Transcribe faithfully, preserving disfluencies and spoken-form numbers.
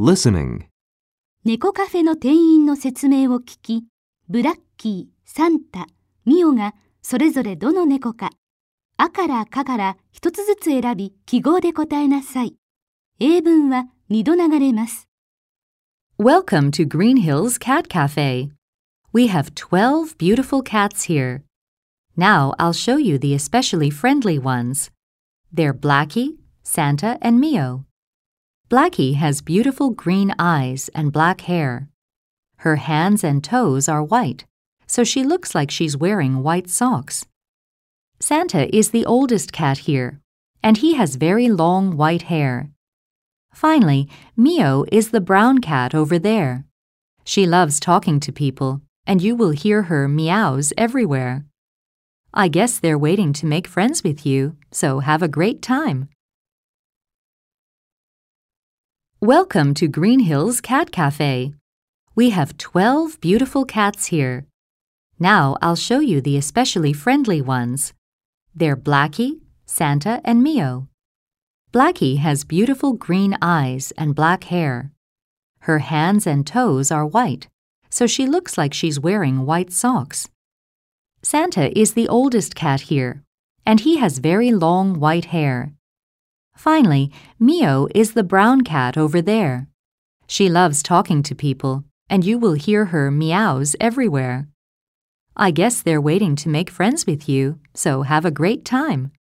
Listening. 猫カフェの店員の説明を聞き、ブラッキー、サンタ、ミオがそれぞれどの猫か、あからかから一つずつ選び記号で答えなさい。英文は二度流れます。 Welcome to Green Hills Cat Cafe. We have twelve beautiful cats here. Now I'll show you the especially friendly ones. They're Blackie, Santa, and Mio. Blackie has beautiful green eyes and black hair. Her hands and toes are white, so she looks like she's wearing white socks. Santa is the oldest cat here, and he has very long white hair. Finally, Mio is the brown cat over there. She loves talking to people, and you will hear her meows everywhere. I guess they're waiting to make friends with you, so have a great time. Welcome to Green Hills Cat Cafe. We have twelve beautiful cats here. Now I'll show you the especially friendly ones. They're Blackie, Santa, and Mio. Blackie has beautiful green eyes and black hair. Her hands and toes are white, so she looks like she's wearing white socks. Santa is the oldest cat here, and he has very long white hair. Finally, Mio is the brown cat over there. She loves talking to people, and you will hear her meows everywhere. I guess they're waiting to make friends with you, so have a great time.